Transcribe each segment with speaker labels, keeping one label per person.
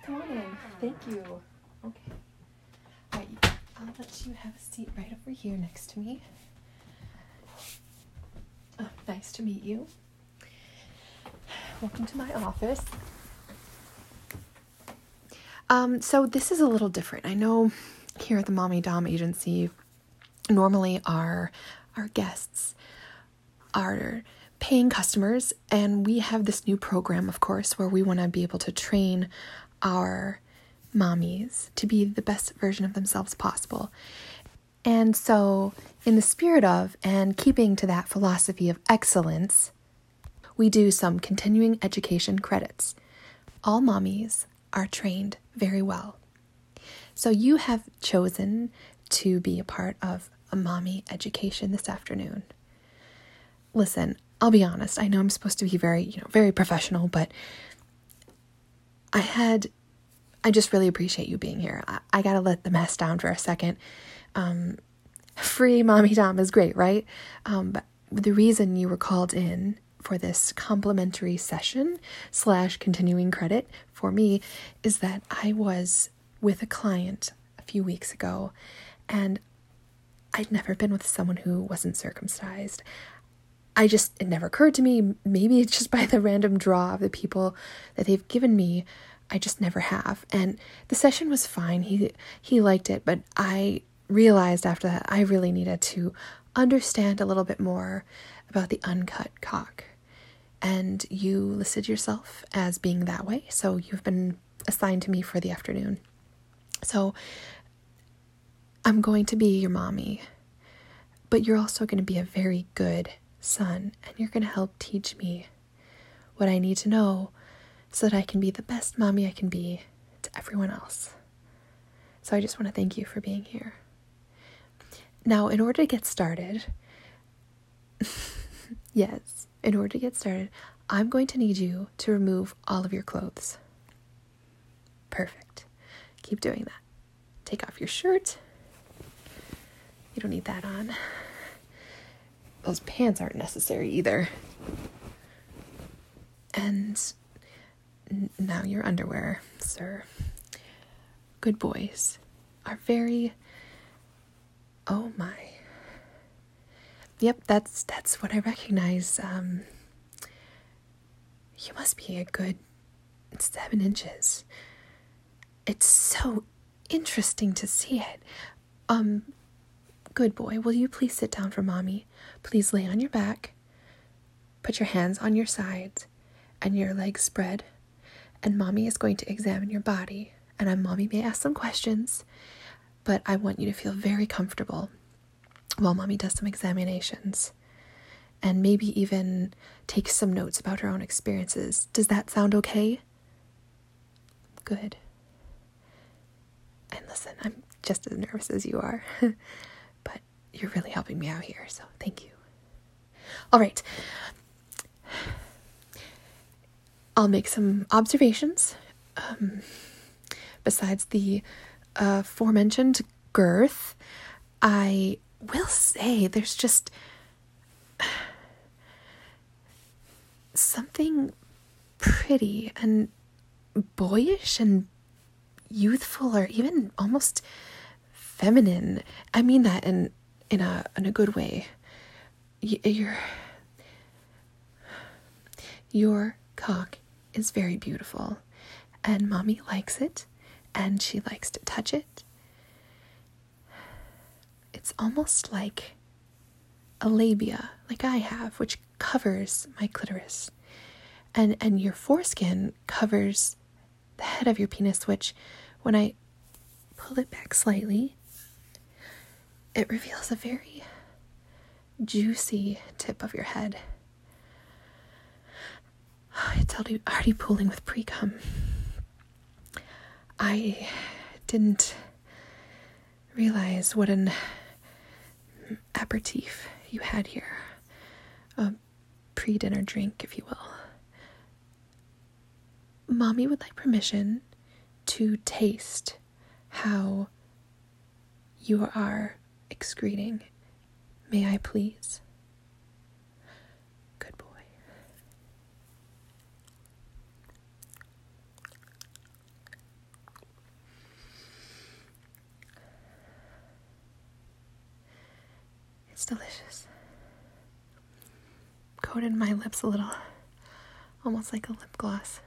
Speaker 1: come on in. Thank you. Okay. All right, I'll let you have a seat right over here next to me. Nice to meet you. Welcome to my office. So this is a little different. I know here at the Mommy Dom Agency, normally our guests are paying customers, and we have this new program, of course, where we want to be able to train our mommies to be the best version of themselves possible. And so, in the spirit of and keeping to that philosophy of excellence, we do some continuing education credits. All mommies are trained very well. So you have chosen to be a part of a mommy education this afternoon. Listen, I'll be honest. I know I'm supposed to be very professional, but I just really appreciate you being here. I gotta let the mess down for a second. Free Mommy Dom is great, right? But the reason you were called in for this complimentary session / continuing credit for me is that I was with a client a few weeks ago, and I'd never been with someone who wasn't circumcised. It never occurred to me, maybe it's just by the random draw of the people that they've given me, I just never have. And the session was fine, he liked it, but I realized after that I really needed to understand a little bit more about the uncut cock. And you listed yourself as being that way, so you've been assigned to me for the afternoon. So I'm going to be your mommy, but you're also going to be a very good son, and you're going to help teach me what I need to know so that I can be the best mommy I can be to everyone else. So I just want to thank you for being here. Now, in order to get started, I'm going to need you to remove all of your clothes. Perfect. Keep doing that. Take off your shirt. You don't need that on. Those pants aren't necessary either. And now your underwear, sir. Good boys are very... Oh my. Yep, that's what I recognize. You must be a good 7 inches. It's so interesting to see it. Good boy, will you please sit down for mommy? Please lay on your back. Put your hands on your sides and your legs spread. And mommy is going to examine your body. And mommy may ask some questions, but I want you to feel very comfortable while mommy does some examinations. And maybe even take some notes about her own experiences. Does that sound okay? Good. And listen, I'm just as nervous as you are. But you're really helping me out here, so thank you. All right. I'll make some observations. Besides the aforementioned girth, I will say there's just something pretty and boyish and youthful, or even almost feminine. I mean that in a good way. Your cock is very beautiful, and mommy likes it, and she likes to touch it. It's almost like a labia, like I have, which covers my clitoris. And your foreskin covers the head of your penis, which, when I pull it back slightly, it reveals a very juicy tip of your head. It's already pooling with pre-cum. I didn't realize what an aperitif you had here. A pre-dinner drink, if you will. Mommy would like permission to taste how you are excreting. May I please? Good boy. It's delicious. Coated my lips a little, almost like a lip gloss.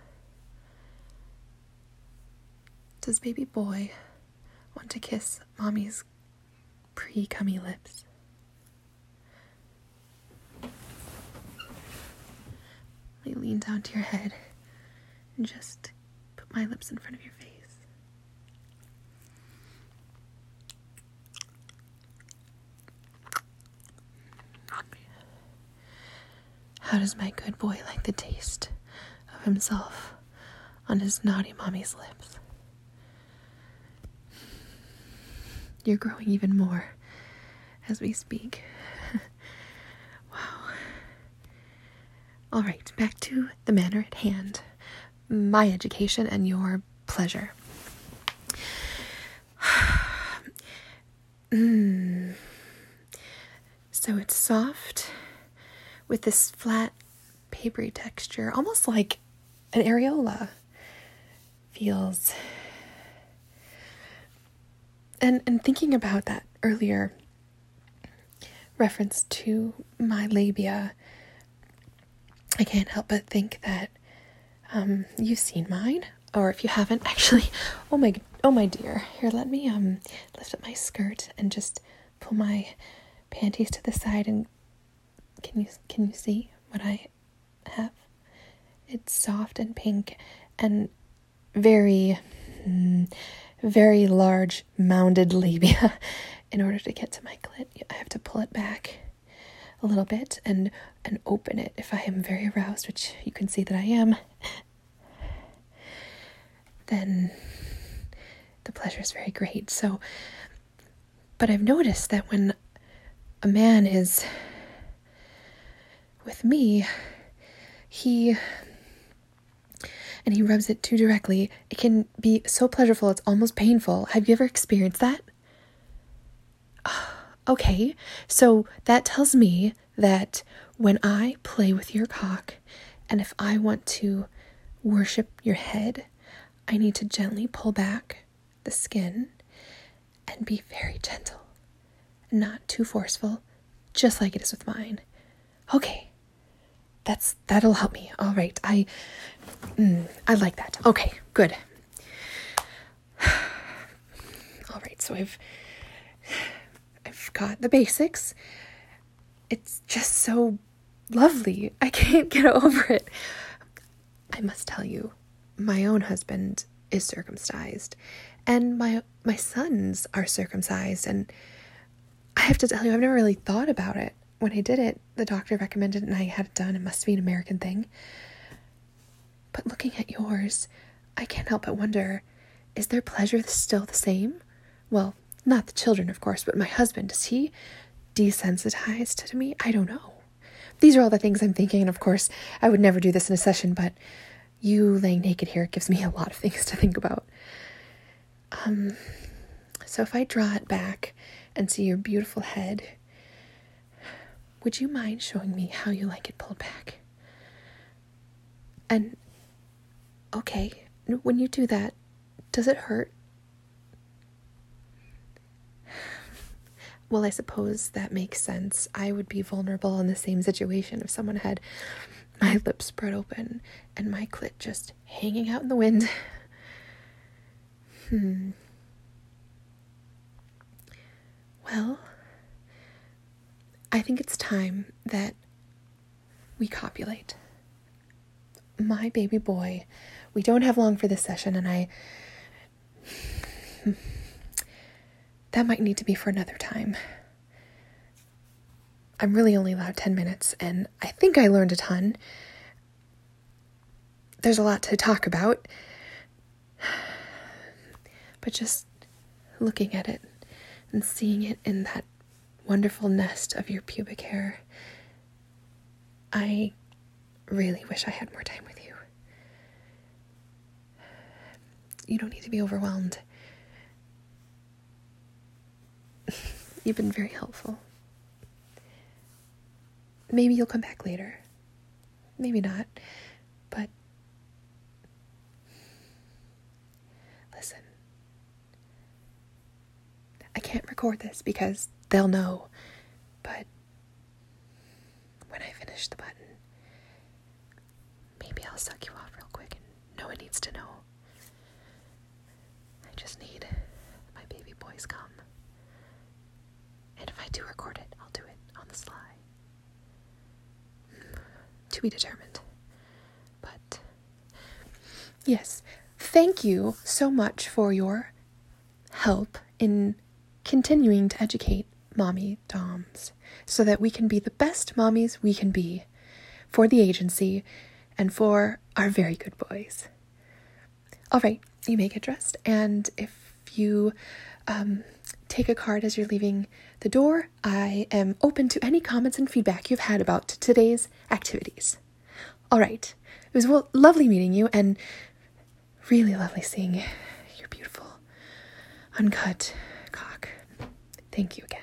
Speaker 1: Does baby boy want to kiss mommy's pre-cummy lips? I lean down to your head and just put my lips in front of your face. How does my good boy like the taste of himself on his naughty mommy's lips? You're growing even more as we speak. Wow. All right, back to the matter at hand. My education and your pleasure. So it's soft with this flat, papery texture, almost like an areola. Feels. And thinking about that earlier reference to my labia, I can't help but think that you've seen mine, or if you haven't, actually, oh my dear, here, let me lift up my skirt and just pull my panties to the side, and can you see what I have? It's soft and pink and very large mounded labia. In order to get to my clit, I have to pull it back a little bit and open it if I am very aroused, which you can see that I am. Then the pleasure is very great. So, but I've noticed that when a man is with me, he rubs it too directly, it can be so pleasurable it's almost painful. Have you ever experienced that? Okay, so that tells me that when I play with your cock, and if I want to worship your head, I need to gently pull back the skin and be very gentle, not too forceful, just like it is with mine. Okay, that'll help me. All right, I like that. Okay, good. All right, so I've got the basics. It's just so lovely. I can't get over it. I must tell you, my own husband is circumcised, and my sons are circumcised, and I have to tell you, I've never really thought about it. When I did it, the doctor recommended it, and I had it done. It must be an American thing. But looking at yours, I can't help but wonder, is their pleasure still the same? Well, not the children, of course, but my husband, is he desensitized to me? I don't know. These are all the things I'm thinking, and of course, I would never do this in a session, but you laying naked here gives me a lot of things to think about. So if I draw it back and see your beautiful head, would you mind showing me how you like it pulled back? And, okay, when you do that, does it hurt? Well, I suppose that makes sense. I would be vulnerable in the same situation if someone had my lips spread open and my clit just hanging out in the wind. Well, I think it's time that we copulate. My baby boy, we don't have long for this session, and that might need to be for another time. I'm really only allowed 10 minutes, and I think I learned a ton. There's a lot to talk about, but just looking at it and seeing it in that wonderful nest of your pubic hair, I really wish I had more time with you. You don't need to be overwhelmed. You've been very helpful. Maybe you'll come back later. Maybe not. But listen, I can't record this because they'll know But when I finish the button, maybe I'll suck you off real quick and no one needs to know. I just need my baby boys come. And if I do record it, I'll do it on the sly. To be determined. But yes, thank you so much for your help in continuing to educate mommy doms so that we can be the best mommies we can be for the agency and for our very good boys. All right, you may get dressed, and if you take a card as you're leaving the door, I am open to any comments and feedback you've had about today's activities. All right, it was lovely meeting you and really lovely seeing your beautiful uncut cock. Thank you again.